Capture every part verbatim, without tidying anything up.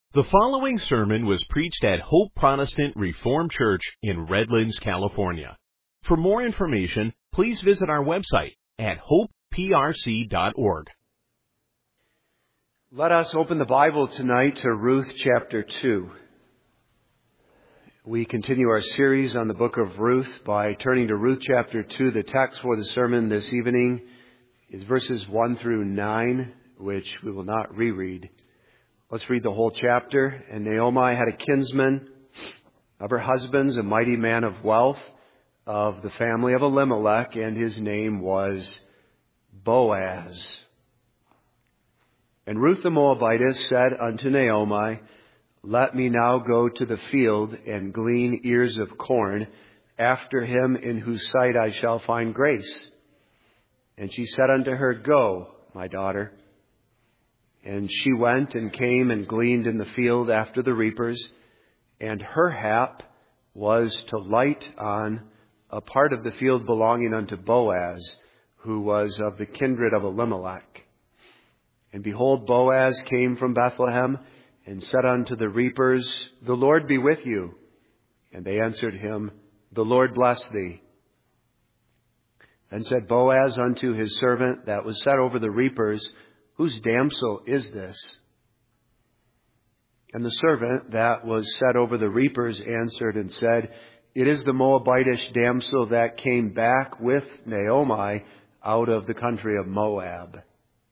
The following sermon was preached at Hope Protestant Reformed Church in Redlands, California. For more information, please visit our website at hope p r c dot org. Let us open the Bible tonight to Ruth chapter two. We continue our series on the book of Ruth by turning to Ruth chapter two. The text for the sermon this evening is verses one through nine, which we will not reread. Let's read the whole chapter. And Naomi had a kinsman of her husband's, a mighty man of wealth of the family of Elimelech, and his name was Boaz. And Ruth the Moabitess said unto Naomi, Let me now go to the field and glean ears of corn after him in whose sight I shall find grace. And she said unto her, Go, my daughter. And she went and came and gleaned in the field after the reapers, and her hap was to light on a part of the field belonging unto Boaz, who was of the kindred of Elimelech. And behold, Boaz came from Bethlehem, and said unto the reapers, The Lord be with you. And they answered him, The Lord bless thee. Then said Boaz unto his servant that was set over the reapers, Whose damsel is this? And the servant that was set over the reapers answered and said, It is the Moabitish damsel that came back with Naomi out of the country of Moab.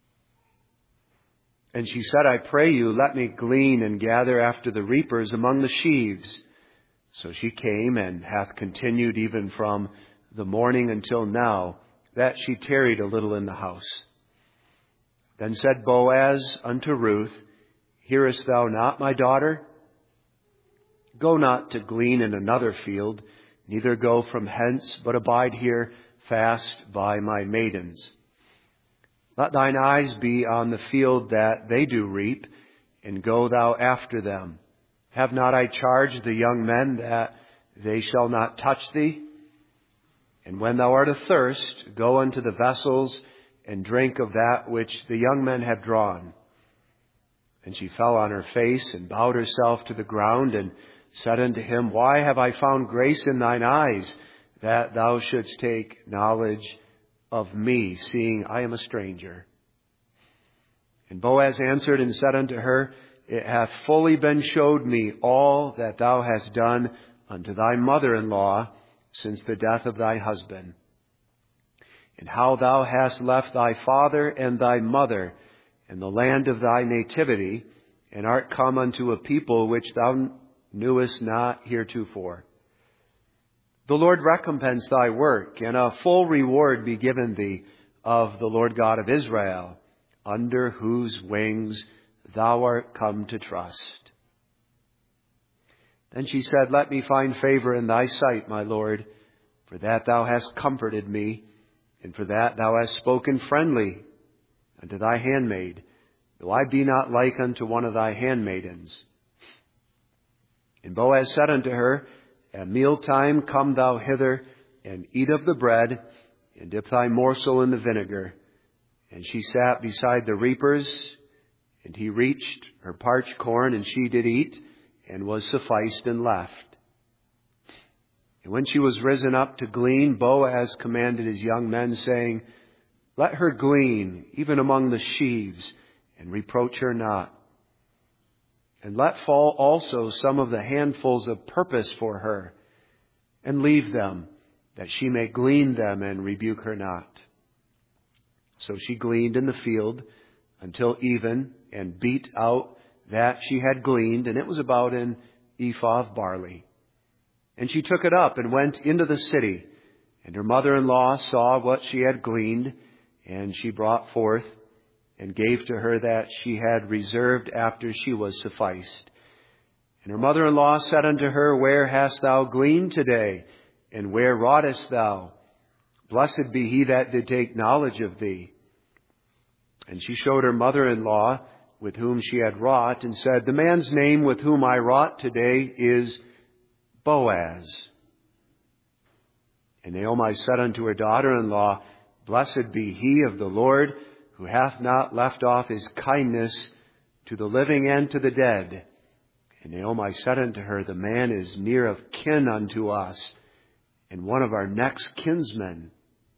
And she said, I pray you, let me glean and gather after the reapers among the sheaves. So she came and hath continued even from the morning until now, that she tarried a little in the house. Then said Boaz unto Ruth, Hearest thou not, my daughter? Go not to glean in another field, neither go from hence, but abide here fast by my maidens. Let thine eyes be on the field that they do reap, and go thou after them. Have not I charged the young men that they shall not touch thee? And when thou art athirst, go unto the vessels, and drink of that which the young men have drawn. And she fell on her face, and bowed herself to the ground, and said unto him, Why have I found grace in thine eyes, that thou shouldst take knowledge of me, seeing I am a stranger? And Boaz answered and said unto her, It hath fully been showed me all that thou hast done unto thy mother-in-law since the death of thy husband, and how thou hast left thy father and thy mother and the land of thy nativity, and art come unto a people which thou knewest not heretofore. The Lord recompense thy work, and a full reward be given thee of the Lord God of Israel, under whose wings thou art come to trust. Then she said, Let me find favor in thy sight, my Lord, for that thou hast comforted me, and for that thou hast spoken friendly unto thy handmaid, though I be not like unto one of thy handmaidens. And Boaz said unto her, At mealtime come thou hither, and eat of the bread, and dip thy morsel in the vinegar. And she sat beside the reapers, and he reached her parched corn, and she did eat, and was sufficed and left. And when she was risen up to glean, Boaz commanded his young men, saying, Let her glean, even among the sheaves, and reproach her not. And let fall also some of the handfuls of purpose for her, and leave them, that she may glean them and rebuke her not. So she gleaned in the field until even, and beat out that she had gleaned, and it was about an ephah of barley. And she took it up and went into the city. And her mother-in-law saw what she had gleaned, and she brought forth and gave to her that she had reserved after she was sufficed. And her mother-in-law said unto her, Where hast thou gleaned today? And where wroughtest thou? Blessed be he that did take knowledge of thee. And she showed her mother-in-law with whom she had wrought, and said, The man's name with whom I wrought today is Boaz. And Naomi said unto her daughter-in-law, Blessed be he of the Lord, who hath not left off his kindness to the living and to the dead. And Naomi said unto her, The man is near of kin unto us, and one of our next kinsmen.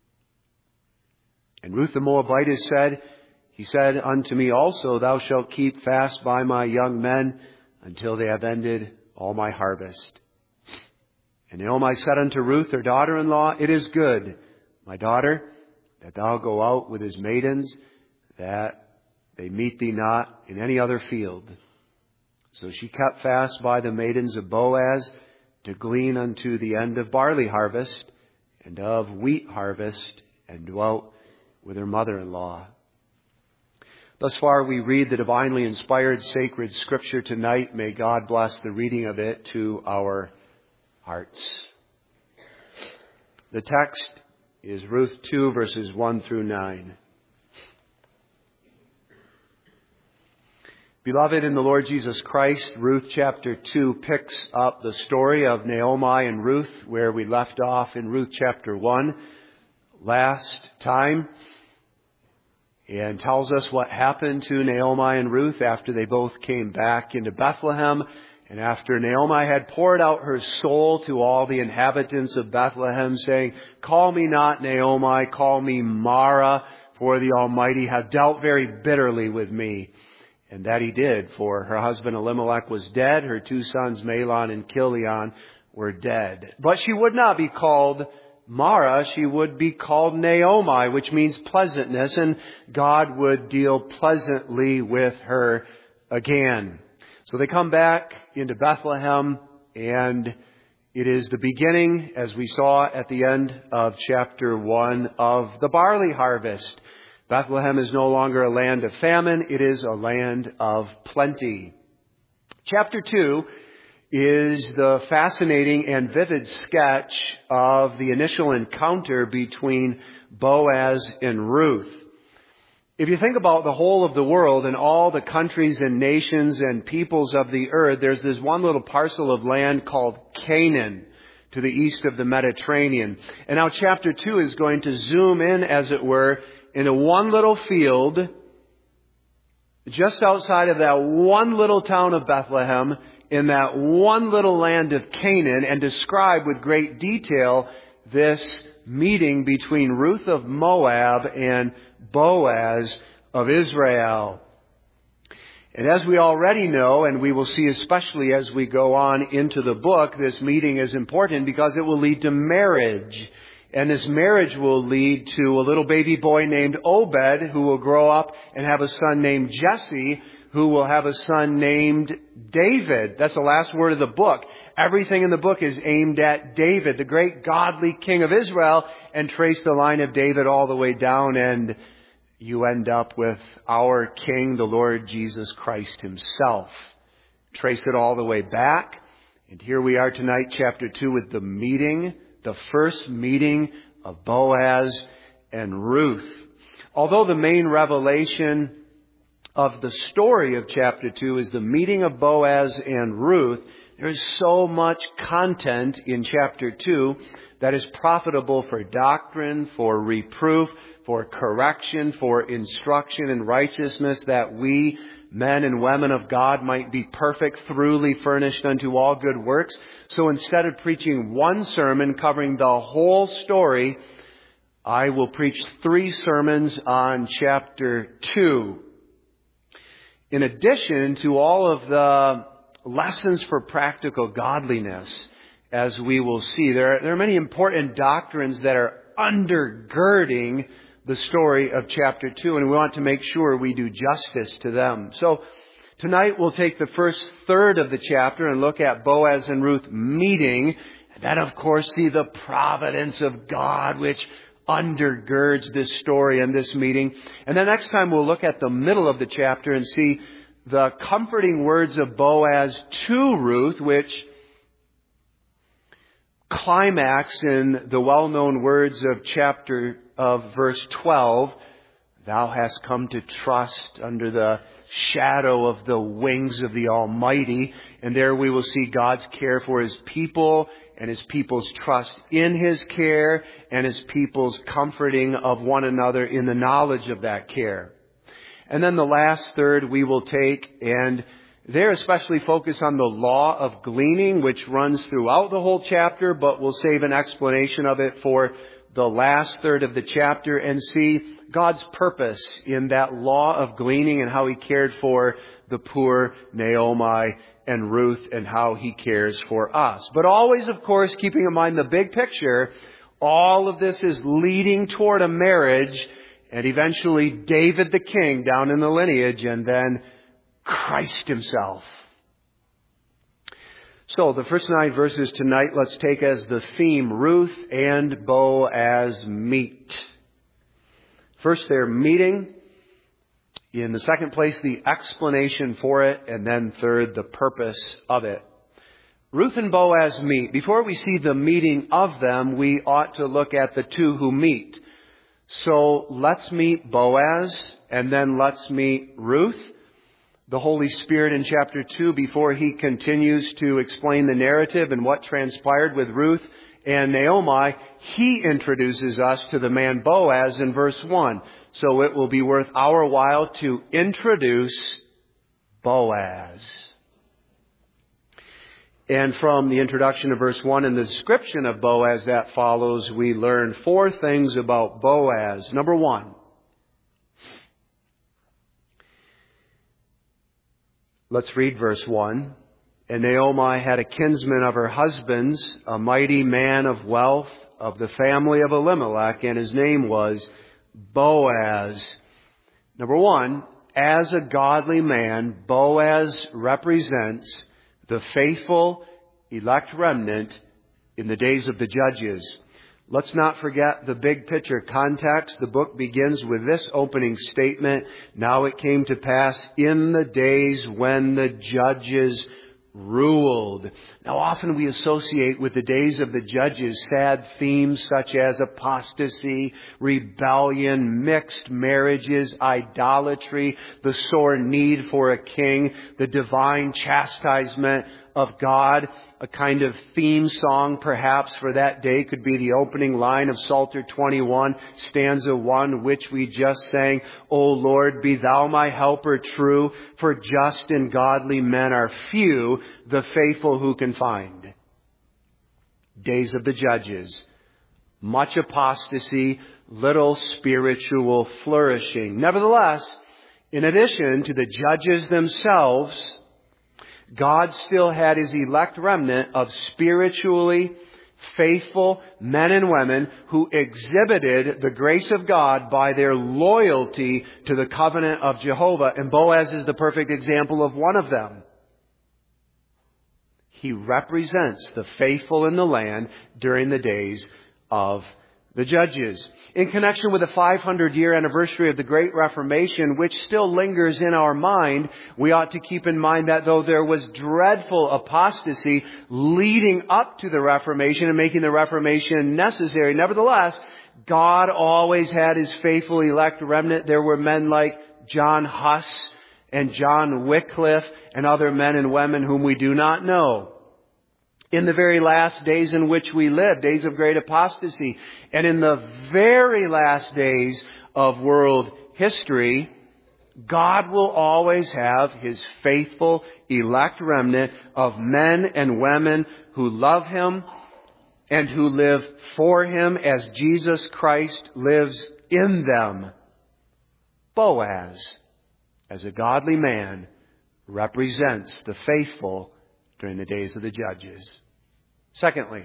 And Ruth the Moabitess said, He said unto me also, Thou shalt keep fast by my young men until they have ended all my harvest. And Naomi said unto Ruth, her daughter-in-law, It is good, my daughter, that thou go out with his maidens, that they meet thee not in any other field. So she kept fast by the maidens of Boaz to glean unto the end of barley harvest and of wheat harvest, and dwelt with her mother-in-law. Thus far we read the divinely inspired sacred scripture tonight. May God bless the reading of it to our hearts. The text is Ruth two, verses one through nine. Beloved in the Lord Jesus Christ, Ruth chapter two picks up the story of Naomi and Ruth where we left off in Ruth chapter one last time, and tells us what happened to Naomi and Ruth after they both came back into Bethlehem, and after Naomi had poured out her soul to all the inhabitants of Bethlehem, saying, Call me not Naomi, call me Mara, for the Almighty hath dealt very bitterly with me. And that he did, for her husband Elimelech was dead, her two sons Mahlon and Chilion were dead. But she would not be called Mara, she would be called Naomi, which means pleasantness, and God would deal pleasantly with her again. So they come back into Bethlehem, and it is the beginning, as we saw at the end of chapter one, of the barley harvest. Bethlehem is no longer a land of famine, it is a land of plenty. Chapter two is the fascinating and vivid sketch of the initial encounter between Boaz and Ruth. If you think about the whole of the world and all the countries and nations and peoples of the earth, there's this one little parcel of land called Canaan to the east of the Mediterranean. And now chapter two is going to zoom in, as it were, into one little field just outside of that one little town of Bethlehem in that one little land of Canaan, and describe with great detail this meeting between Ruth of Moab and Boaz of Israel. And as we already know, and we will see especially as we go on into the book, this meeting is important because it will lead to marriage. And this marriage will lead to a little baby boy named Obed, who will grow up and have a son named Jesse, who will have a son named David. That's the last word of the book. Everything in the book is aimed at David, the great godly king of Israel, and trace the line of David all the way down, and you end up with our King, the Lord Jesus Christ himself. Trace it all the way back. And here we are tonight, chapter two, with the meeting, the first meeting of Boaz and Ruth. Although the main revelation of the story of chapter two is the meeting of Boaz and Ruth, there is so much content in chapter two that is profitable for doctrine, for reproof, for correction, for instruction in righteousness, that we, men and women of God, might be perfect, thoroughly furnished unto all good works. So instead of preaching one sermon covering the whole story, I will preach three sermons on chapter two. In addition to all of the lessons for practical godliness, as we will see, there are, there are many important doctrines that are undergirding the story of chapter two, and we want to make sure we do justice to them. So tonight we'll take the first third of the chapter and look at Boaz and Ruth meeting, and then of course see the providence of God which undergirds this story and this meeting. And then next time we'll look at the middle of the chapter and see the comforting words of Boaz to Ruth, which climax in the well-known words of chapter of verse twelve, Thou hast come to trust under the shadow of the wings of the Almighty. And there we will see God's care for his people and his people's trust in his care and his people's comforting of one another in the knowledge of that care. And then the last third we will take and There especially focus on the law of gleaning, which runs throughout the whole chapter, but we'll save an explanation of it for the last third of the chapter and see God's purpose in that law of gleaning and how He cared for the poor, Naomi and Ruth, and how He cares for us. But always, of course, keeping in mind the big picture, all of this is leading toward a marriage and eventually David the king down in the lineage, and then Christ Himself. So the first nine verses tonight, let's take as the theme, Ruth and Boaz meet. First, they're meeting. In the second place, the explanation for it. And then third, the purpose of it. Ruth and Boaz meet. Before we see the meeting of them, we ought to look at the two who meet. So let's meet Boaz, and then let's meet Ruth. The Holy Spirit in chapter two, before He continues to explain the narrative and what transpired with Ruth and Naomi, He introduces us to the man Boaz in verse one. So it will be worth our while to introduce Boaz. And from the introduction of verse one and the description of Boaz that follows, we learn four things about Boaz. Number one, let's read verse one. And Naomi had a kinsman of her husband's, a mighty man of wealth of the family of Elimelech, and his name was Boaz. Number one, as a godly man, Boaz represents the faithful elect remnant in the days of the judges. Let's not forget the big picture context. The book begins with this opening statement. Now it came to pass in the days when the judges ruled. Now often we associate with the days of the judges sad themes such as apostasy, rebellion, mixed marriages, idolatry, the sore need for a king, the divine chastisement of God. A kind of theme song perhaps for that day could be the opening line of Psalter twenty-one, stanza one, which we just sang. O Lord, be Thou my helper true, for just and godly men are few, the faithful who can find. Days of the judges. Much apostasy, little spiritual flourishing. Nevertheless, in addition to the judges themselves, God still had His elect remnant of spiritually faithful men and women who exhibited the grace of God by their loyalty to the covenant of Jehovah. And Boaz is the perfect example of one of them. He represents the faithful in the land during the days of the judges. In connection with the five hundred year anniversary of the Great Reformation, which still lingers in our mind, we ought to keep in mind that though there was dreadful apostasy leading up to the Reformation and making the Reformation necessary, nevertheless, God always had His faithful elect remnant. There were men like John Huss and John Wycliffe and other men and women whom we do not know. In the very last days in which we live, days of great apostasy, and in the very last days of world history, God will always have His faithful elect remnant of men and women who love Him and who live for Him as Jesus Christ lives in them. Boaz, as a godly man, represents the faithful during the days of the judges. Secondly,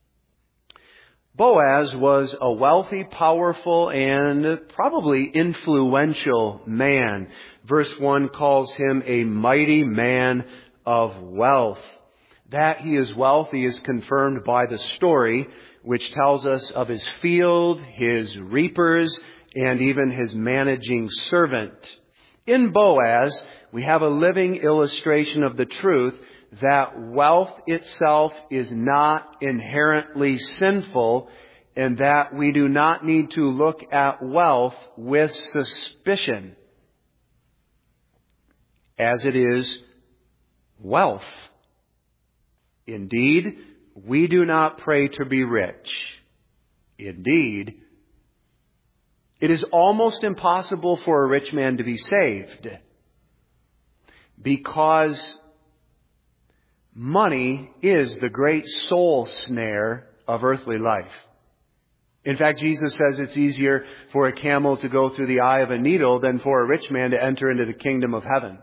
Boaz was a wealthy, powerful, and probably influential man. Verse one calls him a mighty man of wealth. That he is wealthy is confirmed by the story, which tells us of his field, his reapers, and even his managing servant. In Boaz, we have a living illustration of the truth that wealth itself is not inherently sinful, and that we do not need to look at wealth with suspicion, as it is wealth. Indeed, we do not pray to be rich. Indeed, it is almost impossible for a rich man to be saved. because money is the great soul snare of earthly life. In fact, Jesus says it's easier for a camel to go through the eye of a needle than for a rich man to enter into the kingdom of heaven.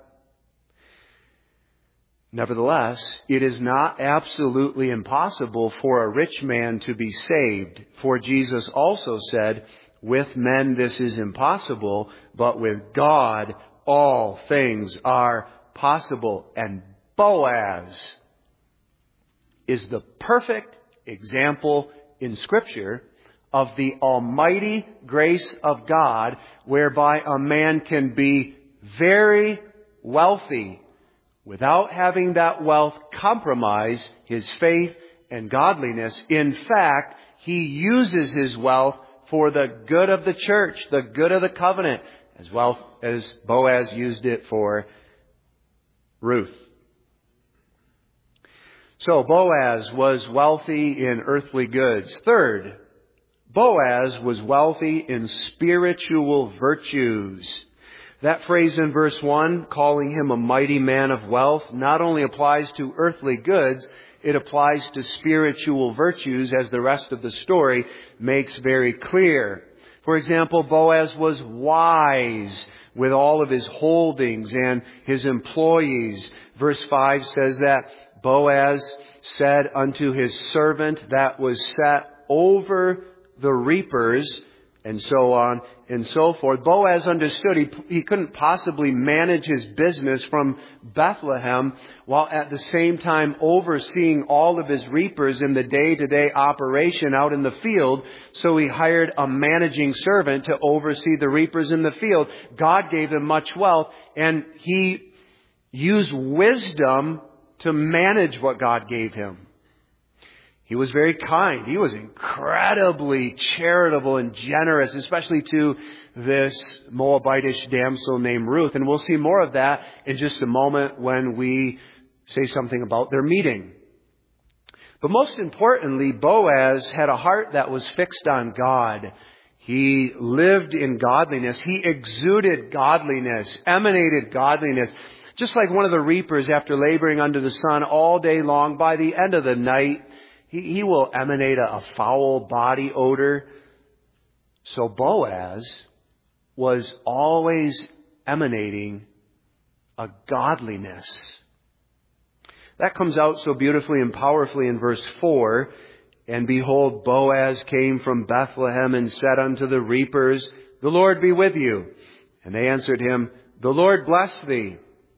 Nevertheless, it is not absolutely impossible for a rich man to be saved. For Jesus also said, with men this is impossible, but with God all things are possible. And Boaz is the perfect example in Scripture of the almighty grace of God, whereby a man can be very wealthy without having that wealth compromise his faith and godliness. In fact, he uses his wealth for the good of the church, the good of the covenant, as well as Boaz used it for Ruth. So Boaz was wealthy in earthly goods. Third, Boaz was wealthy in spiritual virtues. That phrase in verse one, calling him a mighty man of wealth, not only applies to earthly goods, it applies to spiritual virtues, as the rest of the story makes very clear. For example, Boaz was wise with all of his holdings and his employees. Verse five says that Boaz said unto his servant that was set over the reapers, and so on and so forth. Boaz understood he, he couldn't possibly manage his business from Bethlehem while at the same time overseeing all of his reapers in the day-to-day operation out in the field. So he hired a managing servant to oversee the reapers in the field. God gave him much wealth, and he used wisdom to manage what God gave him. He was very kind. He was incredibly charitable and generous, especially to this Moabitish damsel named Ruth. And we'll see more of that in just a moment when we say something about their meeting. But most importantly, Boaz had a heart that was fixed on God. He lived in godliness. He exuded godliness, emanated godliness. Just like one of the reapers, after laboring under the sun all day long, by the end of the night, He, he will emanate a, a foul body odor. So Boaz was always emanating a godliness. That comes out so beautifully and powerfully in verse four. And behold, Boaz came from Bethlehem and said unto the reapers, The Lord be with you. And they answered him, The Lord bless thee.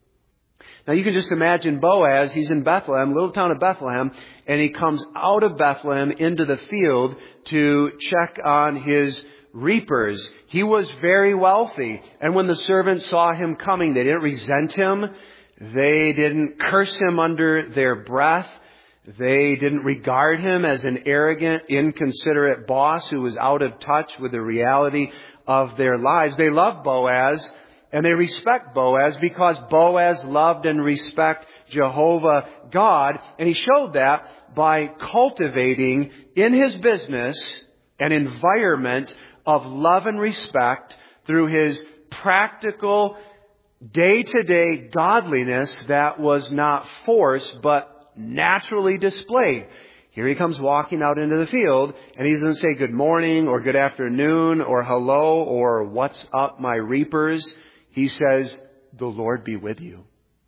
Now you can just imagine Boaz, he's in Bethlehem, little town of Bethlehem, and he comes out of Bethlehem into the field to check on his reapers. He was very wealthy. And when the servants saw him coming, they didn't resent him. They didn't curse him under their breath. They didn't regard him as an arrogant, inconsiderate boss who was out of touch with the reality of their lives. They loved Boaz. And they respect Boaz because Boaz loved and respected Jehovah God. And he showed that by cultivating in his business an environment of love and respect through his practical, day-to-day godliness that was not forced but naturally displayed. Here he comes walking out into the field, and he doesn't say good morning or good afternoon or hello or what's up, my reapers. He says, the Lord be with you.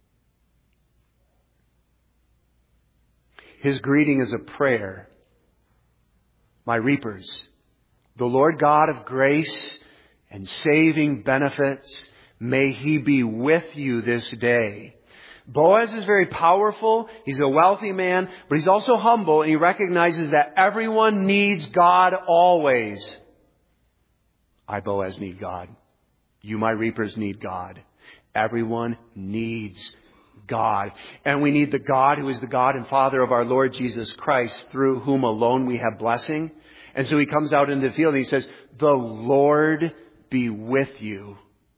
His greeting is a prayer. My reapers, the Lord God of grace and saving benefits, may He be with you this day. Boaz is very powerful. He's a wealthy man, but he's also humble, and he recognizes that everyone needs God always. I, Boaz, need God. You, my reapers, need God. Everyone needs God. And we need the God who is the God and Father of our Lord Jesus Christ, through whom alone we have blessing. And so he comes out into the field and he says, the Lord be with you.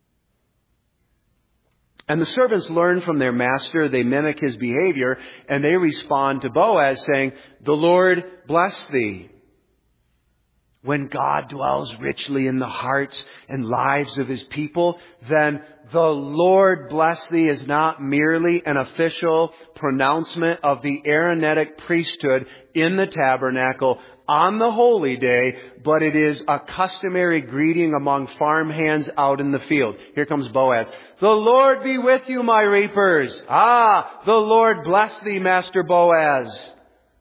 And the servants learn from their master. They mimic his behavior, and they respond to Boaz saying, the Lord bless thee. when God dwells richly in the hearts and lives of His people, then the Lord bless thee is not merely an official pronouncement of the Aaronitic priesthood in the tabernacle on the holy day, but it is a customary greeting among farmhands out in the field. Here comes Boaz. The Lord be with you, my reapers. Ah, the Lord bless thee, Master Boaz.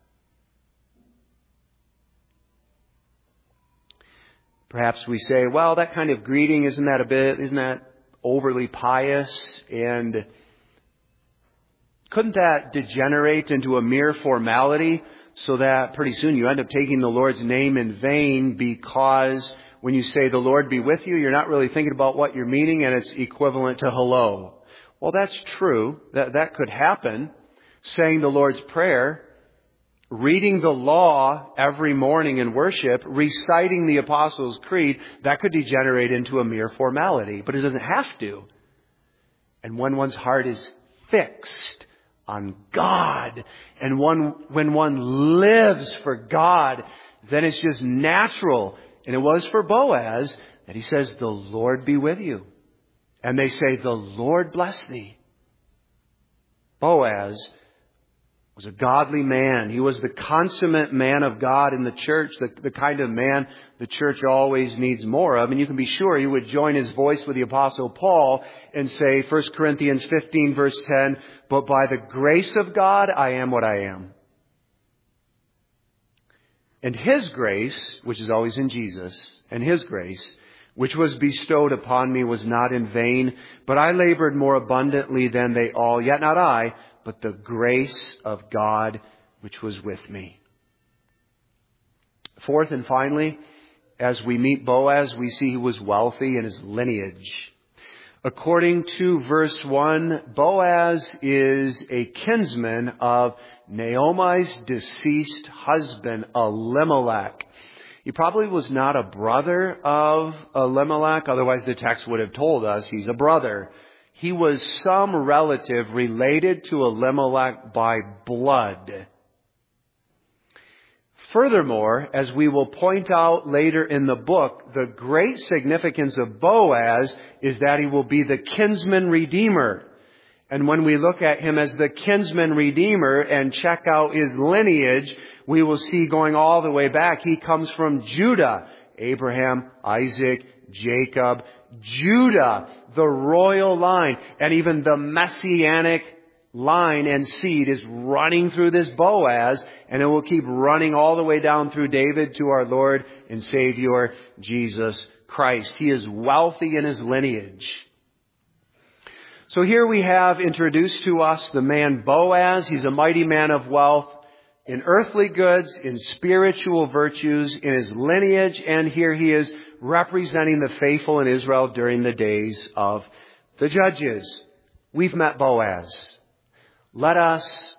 Perhaps we say, well, that kind of greeting, isn't that a bit, isn't that overly pious? And couldn't that degenerate into a mere formality so that pretty soon you end up taking the Lord's name in vain, because when you say the Lord be with you, you're not really thinking about what you're meaning, and it's equivalent to hello. Well, that's true. That, that could happen. Saying the Lord's Prayer, reading the law every morning in worship, reciting the Apostles' Creed, that could degenerate into a mere formality, but it doesn't have to. And when one's heart is fixed on God, and one, when one lives for God, then it's just natural. And it was for Boaz that he says, the Lord be with you. And they say, the Lord bless thee. Boaz was a godly man. He was the consummate man of God in the church, the, the kind of man the church always needs more of. And you can be sure he would join his voice with the Apostle Paul and say, First Corinthians fifteen, verse ten, but by the grace of God, I am what I am. And His grace, which is always in Jesus, and His grace, which was bestowed upon me, was not in vain, but I labored more abundantly than they all, yet not I, but the grace of God which was with me. Fourth and finally, as we meet Boaz, we see he was wealthy in his lineage. According to verse one, Boaz is a kinsman of Naomi's deceased husband, Elimelech. He probably was not a brother of Elimelech, otherwise the text would have told us he's a brother. He was some relative related to Elimelech by blood. Furthermore, as we will point out later in the book, the great significance of Boaz is that he will be the kinsman redeemer. And when we look at him as the kinsman redeemer and check out his lineage, we will see going all the way back, he comes from Judah. Abraham, Isaac, Jacob, Judah, the royal line, and even the messianic line and seed is running through this Boaz, and it will keep running all the way down through David to our Lord and Savior, Jesus Christ. He is wealthy in his lineage. So here we have introduced to us the man Boaz. He's a mighty man of wealth in earthly goods, in spiritual virtues, in his lineage, and here he is representing the faithful in Israel during the days of the judges. We've met Boaz. Let us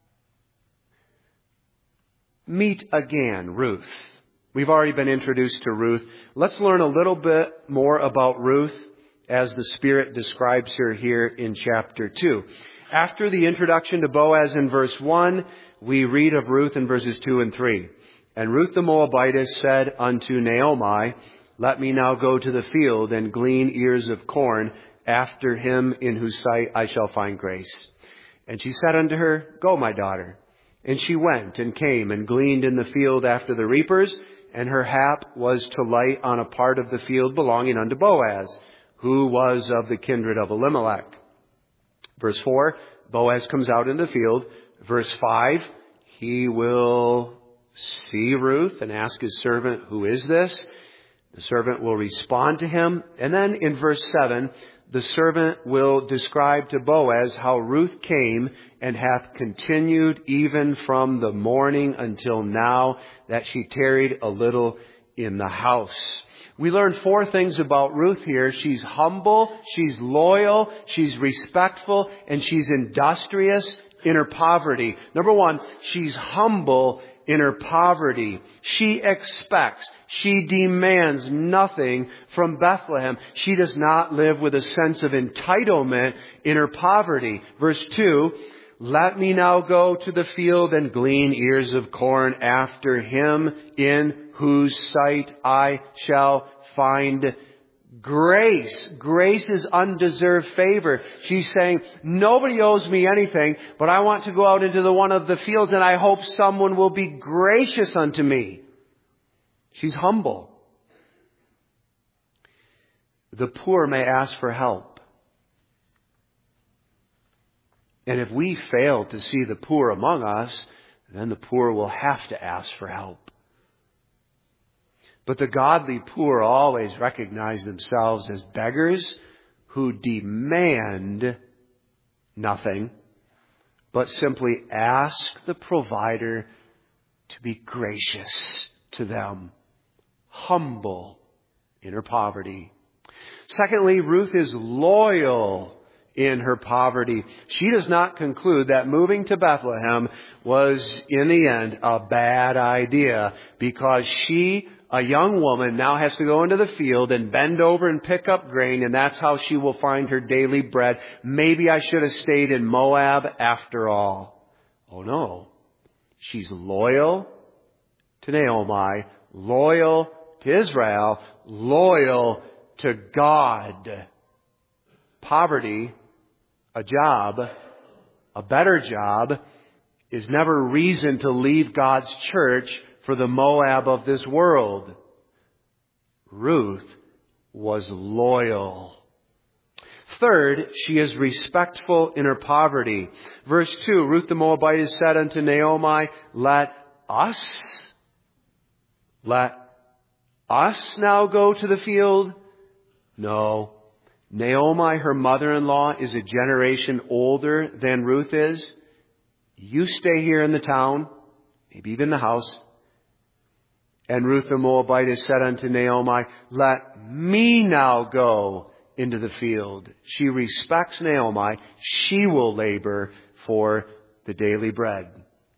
meet again Ruth. We've already been introduced to Ruth. Let's learn a little bit more about Ruth as the Spirit describes her here in chapter two. After the introduction to Boaz in verse one, we read of Ruth in verses two and three. And Ruth the Moabitess said unto Naomi, let me now go to the field and glean ears of corn after him in whose sight I shall find grace. And she said unto her, go, my daughter. And she went and came and gleaned in the field after the reapers, and her hap was to light on a part of the field belonging unto Boaz, who was of the kindred of Elimelech. Verse four, Boaz comes out in the field. Verse five, he will see Ruth and ask his servant, who is this? The servant will respond to him. And then in verse seven, the servant will describe to Boaz how Ruth came and hath continued even from the morning until now, that she tarried a little in the house. We learn four things about Ruth here. She's humble, she's loyal, she's respectful, and she's industrious in her poverty. Number one, she's humble in her poverty. She expects, she demands nothing from Bethlehem. She does not live with a sense of entitlement in her poverty. Verse two, let me now go to the field and glean ears of corn after him in whose sight I shall find grace. Grace is undeserved favor. She's saying, nobody owes me anything, but I want to go out into the one of the fields and I hope someone will be gracious unto me. She's humble. The poor may ask for help. And if we fail to see the poor among us, then the poor will have to ask for help. But the godly poor always recognize themselves as beggars who demand nothing, but simply ask the provider to be gracious to them, humble in her poverty. Secondly, Ruth is loyal in her poverty. She does not conclude that moving to Bethlehem was, in the end, a bad idea because she, a young woman, now has to go into the field and bend over and pick up grain, and that's how she will find her daily bread. Maybe I should have stayed in Moab after all. Oh no. She's loyal to Naomi, loyal to Israel, loyal to God. Poverty, a job, a better job, is never reason to leave God's church for the Moab of this world. Ruth was loyal. Third, she is respectful in her poverty. Verse two, Ruth the Moabitess said unto Naomi, let us, let us now go to the field? No. Naomi, her mother-in-law, is a generation older than Ruth is. You stay here in the town, maybe even the house. And Ruth the Moabitess said unto Naomi, let me now go into the field. She respects Naomi. She will labor for the daily bread.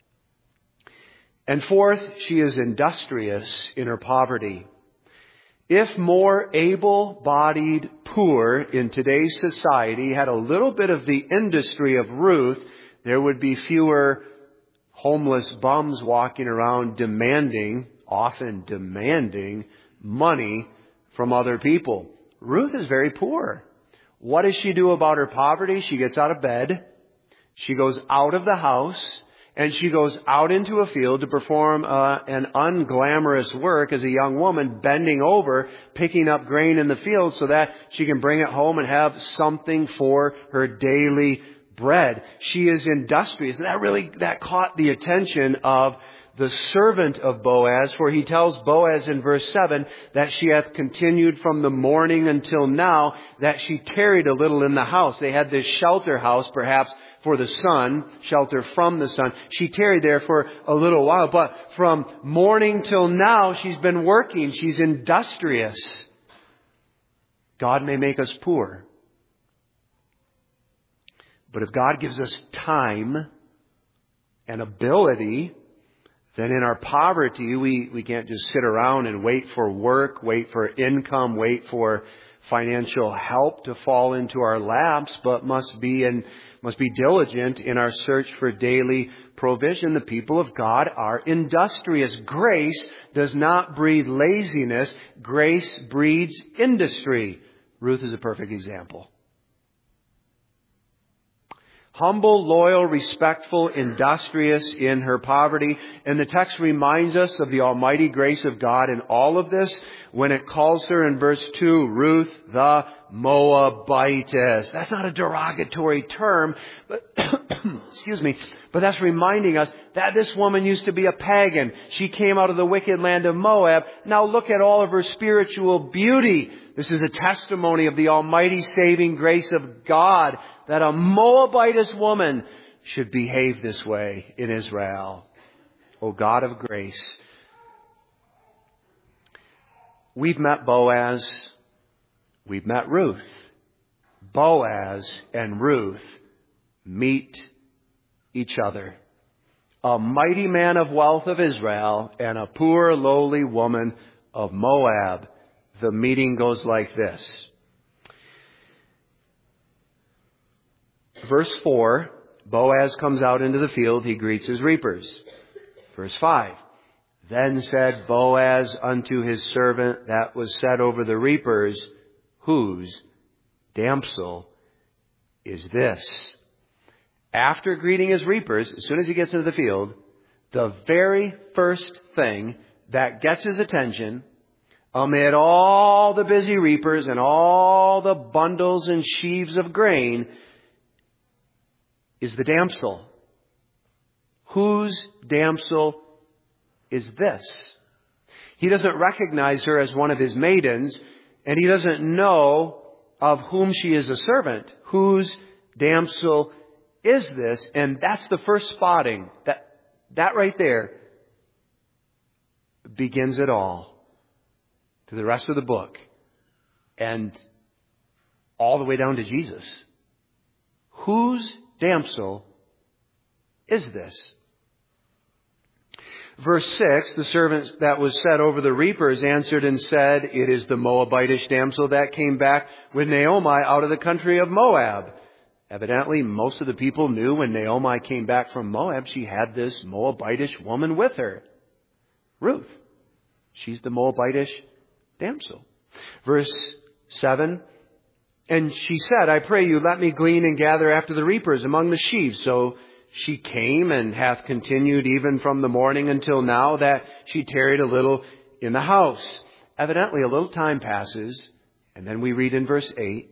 And fourth, she is industrious in her poverty. If more able-bodied poor in today's society had a little bit of the industry of Ruth, there would be fewer homeless bums walking around demanding, often demanding, money from other people. Ruth is very poor. What does she do about her poverty? She gets out of bed. She goes out of the house. And she goes out into a field to perform uh, an unglamorous work as a young woman, bending over, picking up grain in the field so that she can bring it home and have something for her daily bread. She is industrious. And that really, that caught the attention of the servant of Boaz, for he tells Boaz in verse seven that she hath continued from the morning until now, that she tarried a little in the house. They had this shelter house, perhaps, for the sun, shelter from the sun. She tarried there for a little while, but from morning till now, she's been working. She's industrious. God may make us poor. But if God gives us time and ability, then in our poverty, we, we can't just sit around and wait for work, wait for income, wait for financial help to fall into our laps, but must be in must be diligent in our search for daily provision. The people of God are industrious. Grace does not breed laziness. Grace breeds industry. Ruth is a perfect example. Humble, loyal, respectful, industrious in her poverty. And the text reminds us of the almighty grace of God in all of this when it calls her in verse two, Ruth the Moabitess. That's not a derogatory term, but excuse me, but that's reminding us that this woman used to be a pagan. She came out of the wicked land of Moab. Now look at all of her spiritual beauty. This is a testimony of the almighty saving grace of God, that a Moabitess woman should behave this way in Israel. O God of grace. We've met Boaz. We've met Ruth. Boaz and Ruth meet each other. A mighty man of wealth of Israel and a poor lowly woman of Moab. The meeting goes like this. Verse four, Boaz comes out into the field. He greets his reapers. Verse five, Then said Boaz unto his servant that was set over the reapers, whose damsel is this? After greeting his reapers, as soon as he gets into the field, the very first thing that gets his attention, amid all the busy reapers and all the bundles and sheaves of grain, is the damsel. Whose damsel is this? He doesn't recognize her as one of his maidens, and he doesn't know of whom she is a servant. Whose damsel is this? And that's the first spotting. That, that right there begins it all to the rest of the book and all the way down to Jesus. Whose damsel is this? Verse six, the servant that was set over the reapers answered and said, it is the Moabitish damsel that came back with Naomi out of the country of Moab. Evidently, most of the people knew when Naomi came back from Moab, she had this Moabitish woman with her. Ruth. She's the Moabitish damsel. Verse seven, and she said, I pray you, let me glean and gather after the reapers among the sheaves. So she came and hath continued even from the morning until now, that she tarried a little in the house. Evidently, a little time passes, and then we read in verse eight,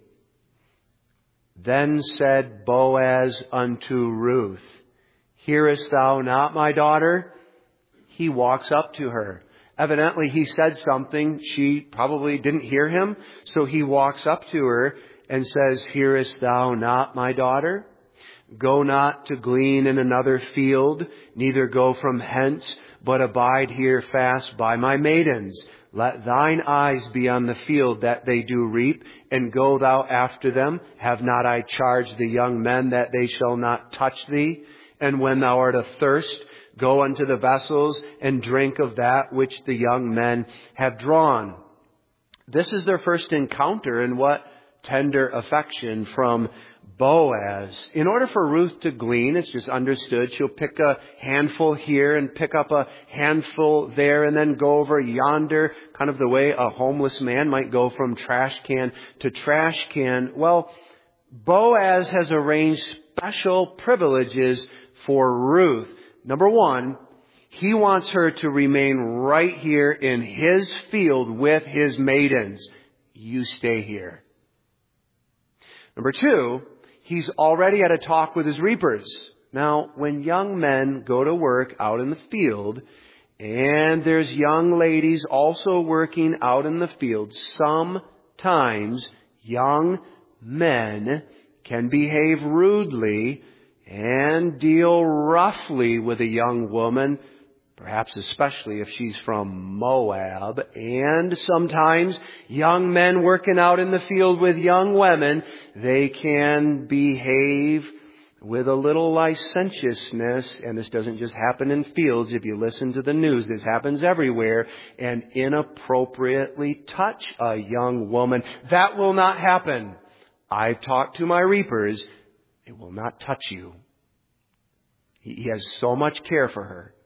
then said Boaz unto Ruth, hearest thou not, my daughter? He walks up to her. Evidently, he said something. She probably didn't hear him. So he walks up to her and says, hearest thou not, my daughter? Go not to glean in another field, neither go from hence, but abide here fast by my maidens. Let thine eyes be on the field that they do reap, and go thou after them. Have not I charged the young men that they shall not touch thee? And when thou art athirst, go unto the vessels and drink of that which the young men have drawn. This is their first encounter, and what tender affection from Boaz. In order for Ruth to glean, it's just understood, she'll pick a handful here and pick up a handful there and then go over yonder, kind of the way a homeless man might go from trash can to trash can. Well, Boaz has arranged special privileges for Ruth. Number one, he wants her to remain right here in his field with his maidens. You stay here. Number two, he's already had a talk with his reapers. Now, when young men go to work out in the field, and there's young ladies also working out in the field, sometimes young men can behave rudely and deal roughly with a young woman, perhaps especially if she's from Moab. And sometimes young men working out in the field with young women, they can behave with a little licentiousness. And this doesn't just happen in fields. If you listen to the news, this happens everywhere. And inappropriately touch a young woman. That will not happen. I've talked to my reapers. It will not touch you. He has so much care for her.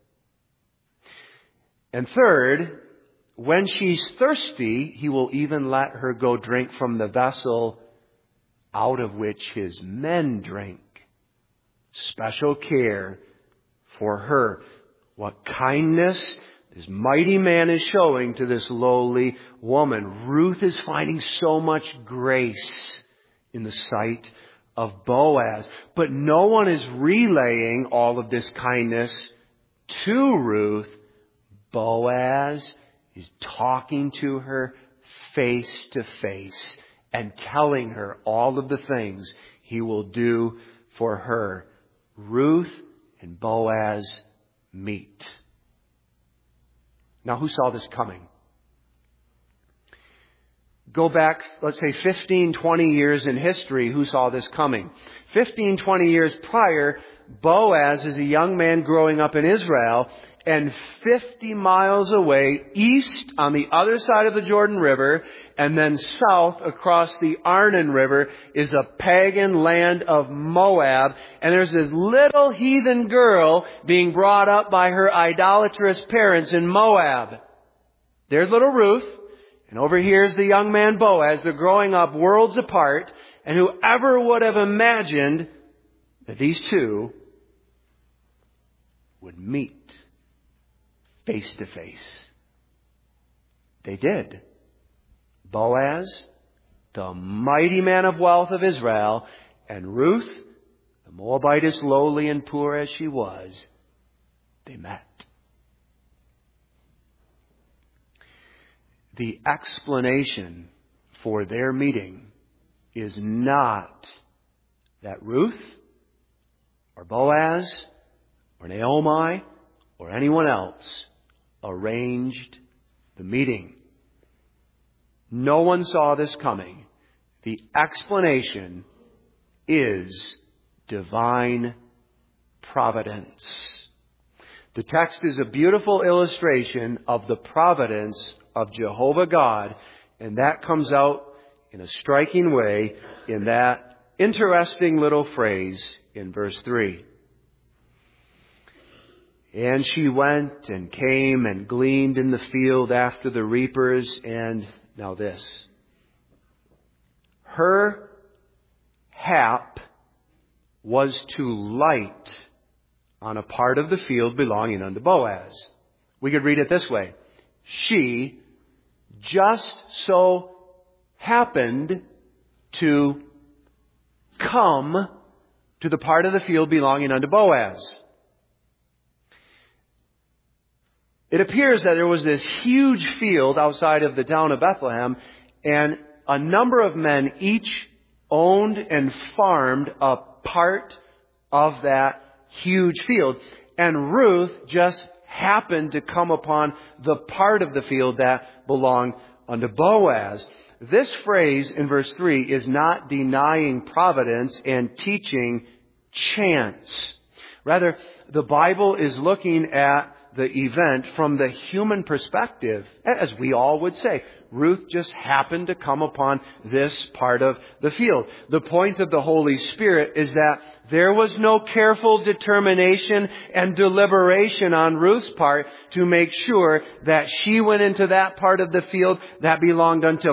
And third, when she's thirsty, he will even let her go drink from the vessel out of which his men drink. Special care for her. What kindness this mighty man is showing to this lowly woman. Ruth is finding so much grace in the sight of Boaz. But no one is relaying all of this kindness to Ruth. Boaz is talking to her face to face and telling her all of the things he will do for her. Ruth and Boaz meet. Now, who saw this coming? Go back, let's say fifteen, twenty years in history, who saw this coming? fifteen, twenty years prior, Boaz is a young man growing up in Israel, and fifty miles away, east on the other side of the Jordan River, and then south across the Arnon River, is a pagan land of Moab. And there's this little heathen girl being brought up by her idolatrous parents in Moab. There's little Ruth, and over here is the young man Boaz. They're growing up worlds apart, and whoever would have imagined that these two would meet face to face? They did. Boaz, the mighty man of wealth of Israel, and Ruth, the Moabitess, lowly and poor as she was, they met. The explanation for their meeting is not that Ruth or Boaz or Naomi or anyone else arranged the meeting. No one saw this coming. The explanation is divine providence. The text is a beautiful illustration of the providence of Jehovah God, and that comes out in a striking way in that interesting little phrase in verse three. And she went and came and gleaned in the field after the reapers, and now this. Her hap was to light on a part of the field belonging unto Boaz. We could read it this way. She just so happened to come to the part of the field belonging unto Boaz. It appears that there was this huge field outside of the town of Bethlehem, and a number of men each owned and farmed a part of that huge field. And Ruth just happened to come upon the part of the field that belonged unto Boaz. This phrase in verse three is not denying providence and teaching chance. Rather, the Bible is looking at the event from the human perspective, as we all would say. Ruth just happened to come upon this part of the field. The point of the Holy Spirit is that there was no careful determination and deliberation on Ruth's part to make sure that she went into that part of the field that belonged unto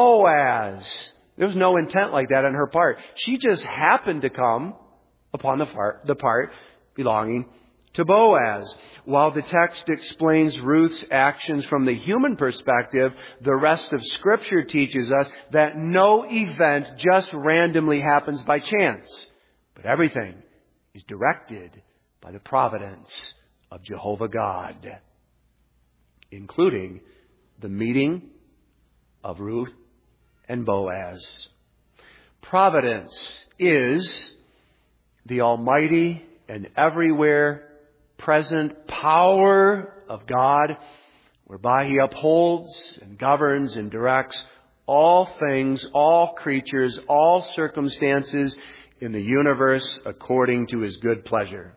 Boaz. There was no intent like that on her part. She just happened to come upon the part, the part belonging to Boaz. While the text explains Ruth's actions from the human perspective, the rest of Scripture teaches us that no event just randomly happens by chance, but everything is directed by the providence of Jehovah God, including the meeting of Ruth and Boaz. Providence is the almighty and everywhere present power of God, whereby He upholds and governs and directs all things, all creatures, all circumstances in the universe according to His good pleasure.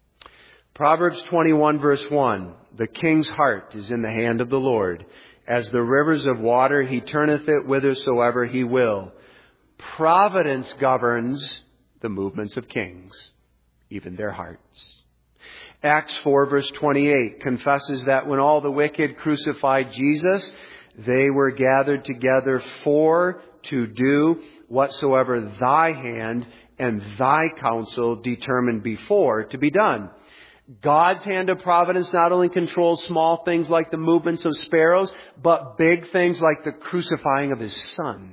Proverbs twenty-one verse one, the king's heart is in the hand of the Lord. As the rivers of water, He turneth it whithersoever He will. Providence governs the movements of kings, even their hearts. Acts four verse twenty-eight confesses that when all the wicked crucified Jesus, they were gathered together for to do whatsoever thy hand and thy counsel determined before to be done. God's hand of providence not only controls small things like the movements of sparrows, but big things like the crucifying of His Son.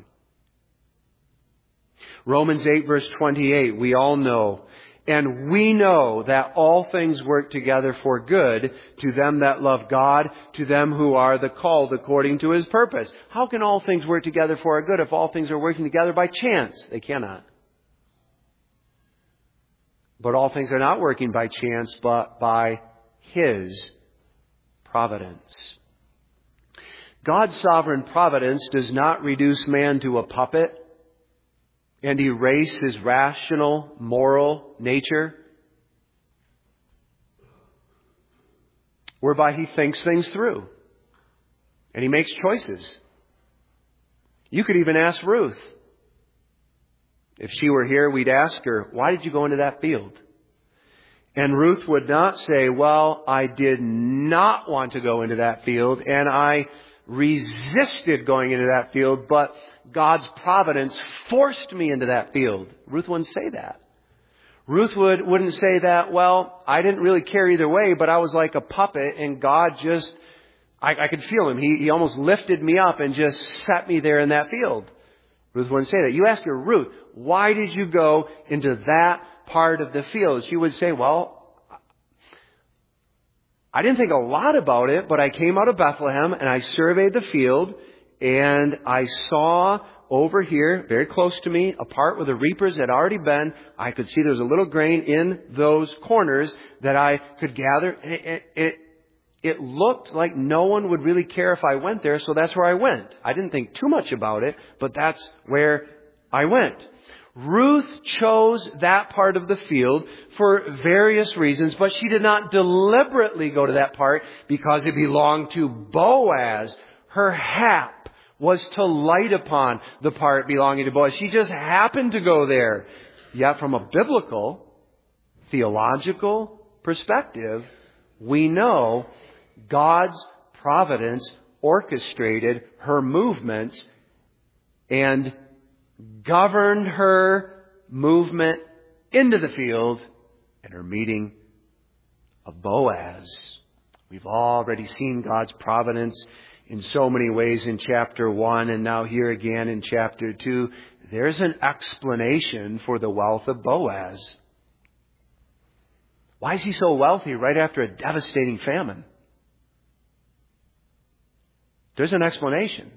Romans eight verse twenty-eight, we all know. And we know that all things work together for good to them that love God, to them who are the called according to His purpose. How can all things work together for our good if all things are working together by chance? They cannot. But all things are not working by chance, but by His providence. God's sovereign providence does not reduce man to a puppet and erase his rational, moral nature. whereby he thinks things through. And he makes choices. You could even ask Ruth. If she were here, we'd ask her, why did you go into that field? And Ruth would not say, well, I did not want to go into that field, and I resisted going into that field, but God's providence forced me into that field. Ruth wouldn't say that. Ruth would, wouldn't say that, well, I didn't really care either way, but I was like a puppet, and God just, I, I could feel Him. He, he almost lifted me up and just set me there in that field. Ruth wouldn't say that. You ask her, Ruth, why did you go into that part of the field? She would say, well, I didn't think a lot about it, but I came out of Bethlehem and I surveyed the field and I saw over here, very close to me, a part where the reapers had already been. I could see there was a little grain in those corners that I could gather. And it, it, it, it looked like no one would really care if I went there, so that's where I went. I didn't think too much about it, but that's where I went. Ruth chose that part of the field for various reasons, but she did not deliberately go to that part because it belonged to Boaz. Her hap was to light upon the part belonging to Boaz. She just happened to go there. Yet from a biblical, theological perspective, we know God's providence orchestrated her movements and governed her movement into the field and her meeting of Boaz. We've already seen God's providence in so many ways in chapter one, and now here again in chapter two. There's an explanation for the wealth of Boaz. Why is he so wealthy right after a devastating famine? There's an explanation.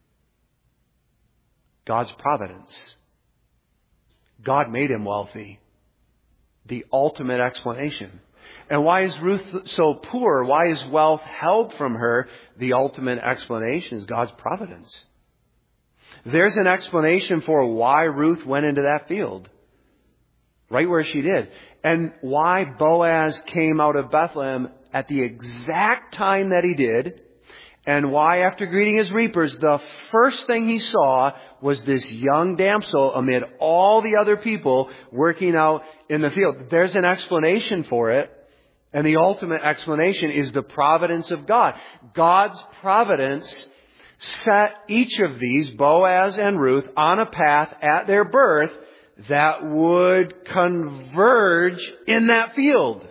God's providence. God made him wealthy. The ultimate explanation. And why is Ruth so poor? Why is wealth held from her? The ultimate explanation is God's providence. There's an explanation for why Ruth went into that field. Right where she did. And why Boaz came out of Bethlehem at the exact time that he did. And why, after greeting his reapers, the first thing he saw was this young damsel amid all the other people working out in the field. There's an explanation for it. And the ultimate explanation is the providence of God. God's providence set each of these, Boaz and Ruth, on a path at their birth that would converge in that field.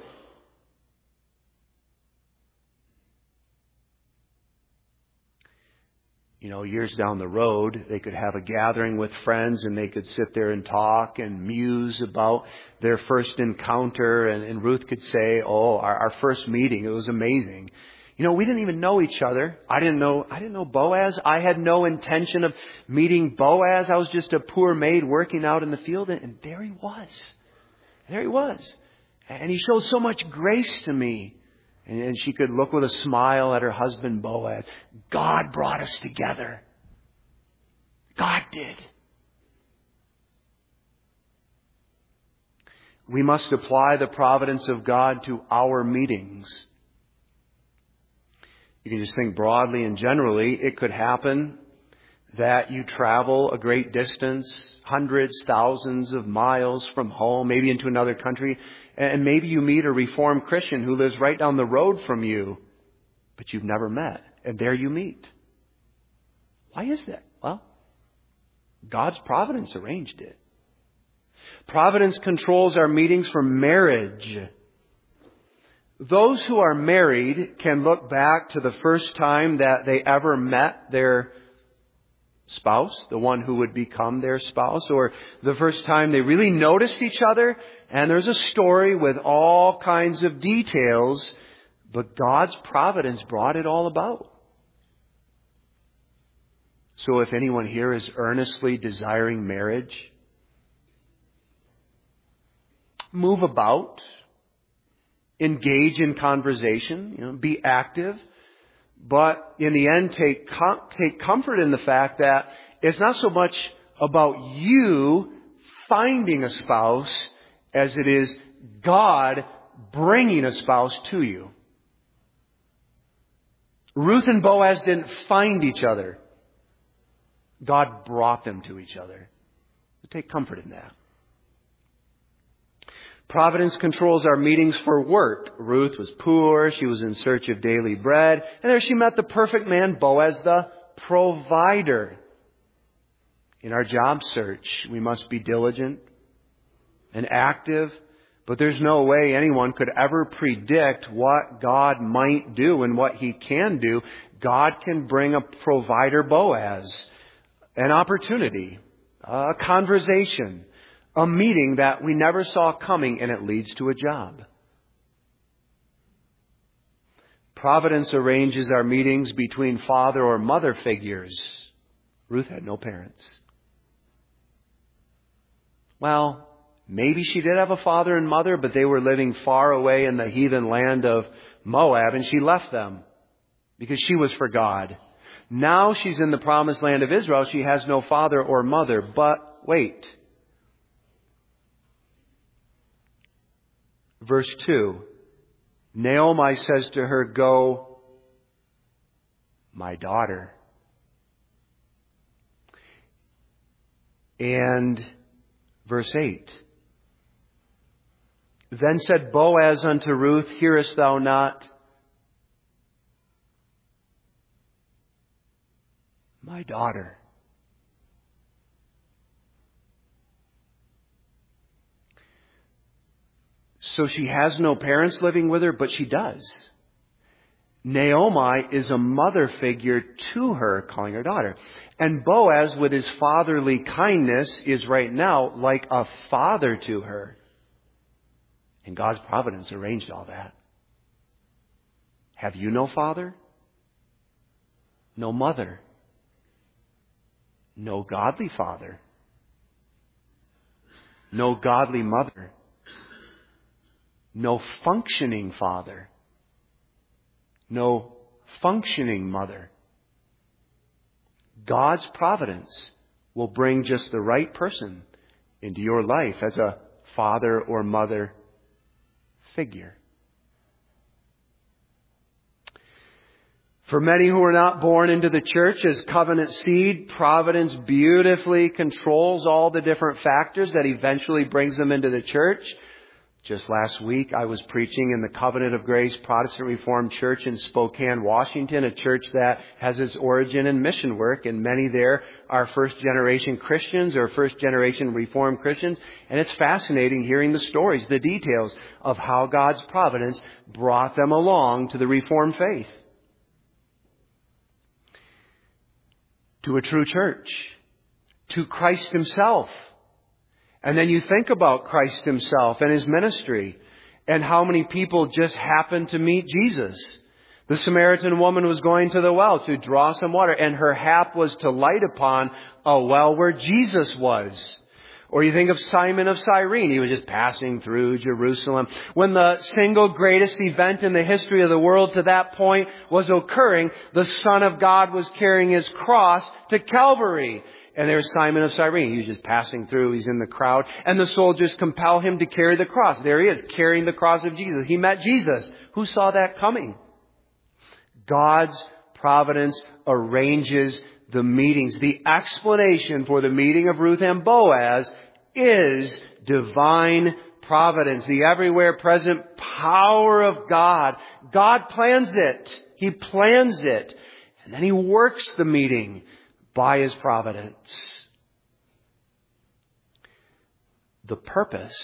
You know, years down the road, they could have a gathering with friends and they could sit there and talk and muse about their first encounter. And, and Ruth could say, oh, our, our first meeting, it was amazing. You know, we didn't even know each other. I didn't know, I didn't know Boaz. I had no intention of meeting Boaz. I was just a poor maid working out in the field. And, and there he was. There he was. And he showed so much grace to me. And she could look with a smile at her husband, Boaz. God brought us together. God did. We must apply the providence of God to our meetings. You can just think broadly and generally. It could happen that you travel a great distance, hundreds, thousands of miles from home, maybe into another country, and maybe you meet a Reformed Christian who lives right down the road from you, but you've never met, and there you meet. Why is that? Well, God's providence arranged it. Providence controls our meetings for marriage. Those who are married can look back to the first time that they ever met their spouse, the one who would become their spouse, or the first time they really noticed each other. And there's a story with all kinds of details, but God's providence brought it all about. So if anyone here is earnestly desiring marriage, move about, engage in conversation, you know, be active. But in the end, take com- take comfort in the fact that it's not so much about you finding a spouse as it is God bringing a spouse to you. Ruth and Boaz didn't find each other. God brought them to each other. So take comfort in that. Providence controls our meetings for work. Ruth was poor. She was in search of daily bread. And there she met the perfect man, Boaz, the provider. In our job search, we must be diligent and active. But there's no way anyone could ever predict what God might do and what He can do. God can bring a provider, Boaz, an opportunity, a conversation, a meeting that we never saw coming, and it leads to a job. Providence arranges our meetings between father or mother figures. Ruth had no parents. Well, maybe she did have a father and mother, but they were living far away in the heathen land of Moab, and she left them because she was for God. Now she's in the promised land of Israel. She has no father or mother. But wait. Verse two. Naomi says to her, "Go, my daughter." And verse eight. Then said Boaz unto Ruth, "Hearest thou not, my daughter?" So she has no parents living with her, but she does. Naomi is a mother figure to her, calling her daughter. And Boaz, with his fatherly kindness, is right now like a father to her. And God's providence arranged all that. Have you no father? No mother? No godly father? No godly mother? No functioning father? No functioning mother? God's providence will bring just the right person into your life as a father or mother figure. For many who are not born into the church as covenant seed, providence beautifully controls all the different factors that eventually brings them into the church. Just last week, I was preaching in the Covenant of Grace Protestant Reformed Church in Spokane, Washington, a church that has its origin in mission work, and many there are first-generation Christians or first-generation Reformed Christians. And it's fascinating hearing the stories, the details of how God's providence brought them along to the Reformed faith, to a true church, to Christ Himself. And then you think about Christ Himself and His ministry and how many people just happened to meet Jesus. The Samaritan woman was going to the well to draw some water, and her hap was to light upon a well where Jesus was. Or you think of Simon of Cyrene. He was just passing through Jerusalem when the single greatest event in the history of the world to that point was occurring. The Son of God was carrying His cross to Calvary. And there's Simon of Cyrene. He was just passing through. He's in the crowd. And the soldiers compel him to carry the cross. There he is, carrying the cross of Jesus. He met Jesus. Who saw that coming? God's providence arranges the meetings. The explanation for the meeting of Ruth and Boaz is divine providence. The everywhere present power of God. God plans it. He plans it. And then He works the meeting by His providence. The purpose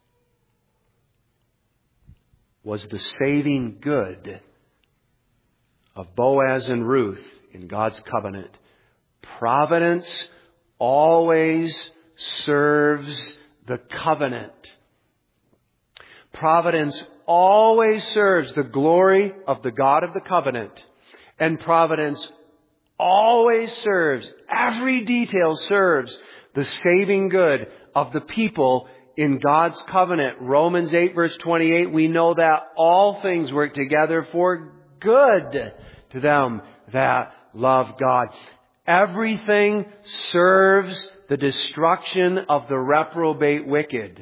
was the saving good of Boaz and Ruth in God's covenant. Providence always serves the covenant. Providence always serves the glory of the God of the covenant. And providence always serves, every detail serves the saving good of the people in God's covenant. Romans eight verse twenty-eight, we know that all things work together for good to them that love God. Everything serves the destruction of the reprobate wicked.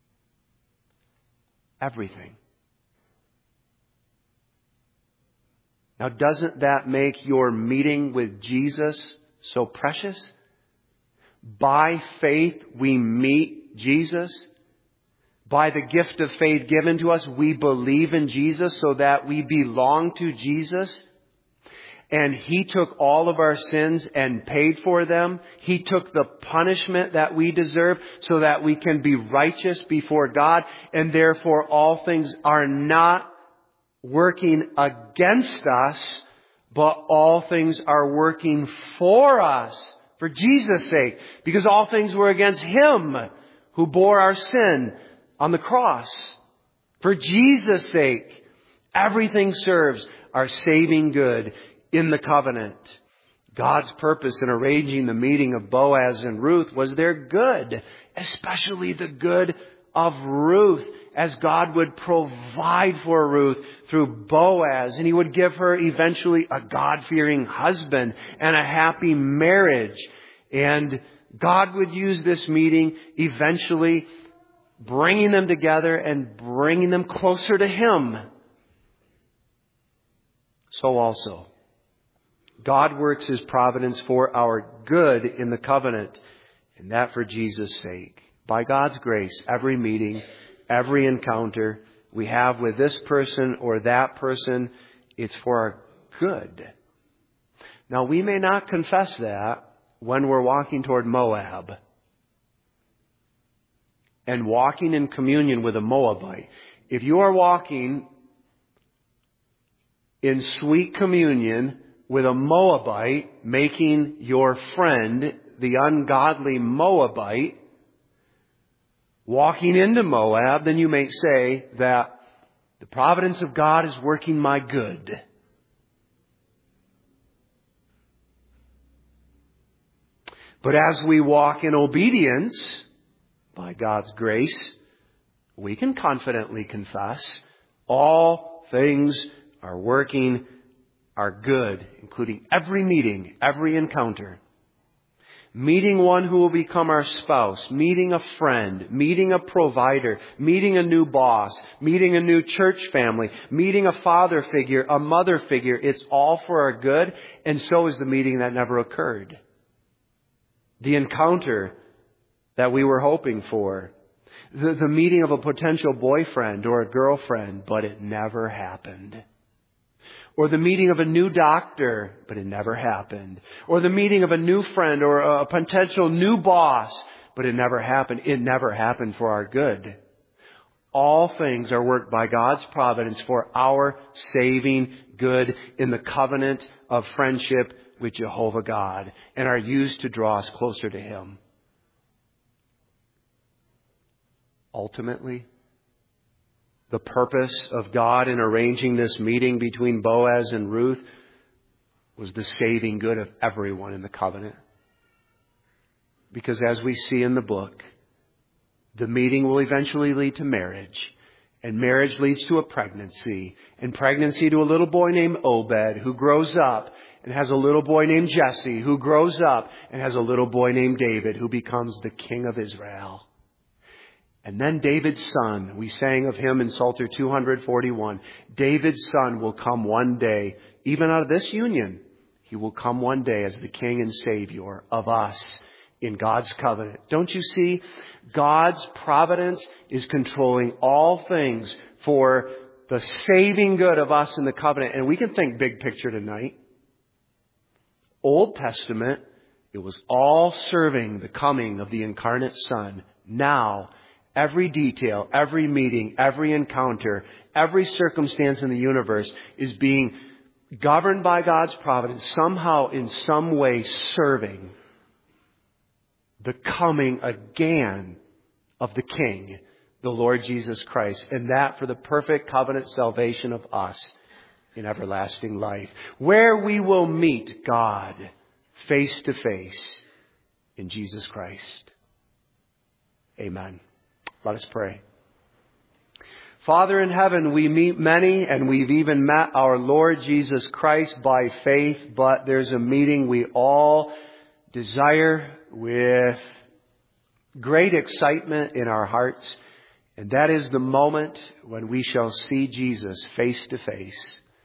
Everything. Now, doesn't that make your meeting with Jesus so precious? By faith, we meet Jesus. By the gift of faith given to us, we believe in Jesus so that we belong to Jesus. And He took all of our sins and paid for them. He took the punishment that we deserve so that we can be righteous before God. And therefore, all things are not working against us, but all things are working for us, for Jesus' sake. Because all things were against Him who bore our sin on the cross. For Jesus' sake, everything serves our saving good in the covenant. God's purpose in arranging the meeting of Boaz and Ruth was their good, especially the good of Ruth, as God would provide for Ruth through Boaz, and He would give her eventually a God-fearing husband and a happy marriage. And God would use this meeting eventually bringing them together and bringing them closer to Him. So also, God works His providence for our good in the covenant, and that for Jesus' sake. By God's grace, every meeting, every encounter we have with this person or that person, it's for our good. Now, we may not confess that when we're walking toward Moab and walking in communion with a Moabite. If you are walking in sweet communion with a Moabite, making your friend the ungodly Moabite, walking into Moab, then you may say that the providence of God is working my good. But as we walk in obedience, by God's grace, we can confidently confess all things are working our good, including every meeting, every encounter. Meeting one who will become our spouse, meeting a friend, meeting a provider, meeting a new boss, meeting a new church family, meeting a father figure, a mother figure. It's all for our good, and so is the meeting that never occurred. The encounter that we were hoping for. The, the meeting of a potential boyfriend or a girlfriend, but it never happened. Or the meeting of a new doctor, but it never happened. Or the meeting of a new friend or a potential new boss, but it never happened. It never happened for our good. All things are worked by God's providence for our saving good in the covenant of friendship with Jehovah God, and are used to draw us closer to Him. Ultimately, the purpose of God in arranging this meeting between Boaz and Ruth was the saving good of everyone in the covenant. Because as we see in the book, the meeting will eventually lead to marriage. And marriage leads to a pregnancy. And pregnancy to a little boy named Obed, who grows up and has a little boy named Jesse, who grows up and has a little boy named David, who becomes the king of Israel. And then David's son, we sang of him in Psalter two forty-one. David's son will come one day, even out of this union. He will come one day as the King and Savior of us in God's covenant. Don't you see? God's providence is controlling all things for the saving good of us in the covenant. And we can think big picture tonight. Old Testament, it was all serving the coming of the incarnate Son. Now, every detail, every meeting, every encounter, every circumstance in the universe is being governed by God's providence, somehow in some way serving the coming again of the King, the Lord Jesus Christ, and that for the perfect covenant salvation of us in everlasting life, where we will meet God face to face in Jesus Christ. Amen. Let us pray. Father in heaven, we meet many, and we've even met our Lord Jesus Christ by faith, but there's a meeting we all desire with great excitement in our hearts, and that is the moment when we shall see Jesus face to face.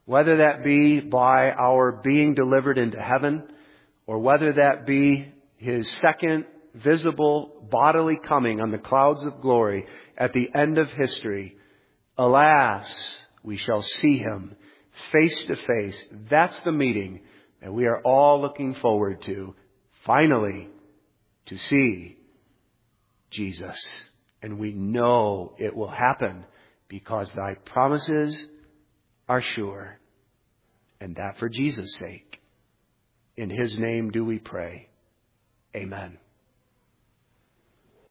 whether that be by our being delivered into heaven, or whether that be His second visible bodily coming on the clouds of glory at the end of history, alas, we shall see Him face to face. That's the meeting that we are all looking forward to, finally, to see Jesus. And we know it will happen because Thy promises are sure. And that for Jesus' sake. In His name do we pray. Amen.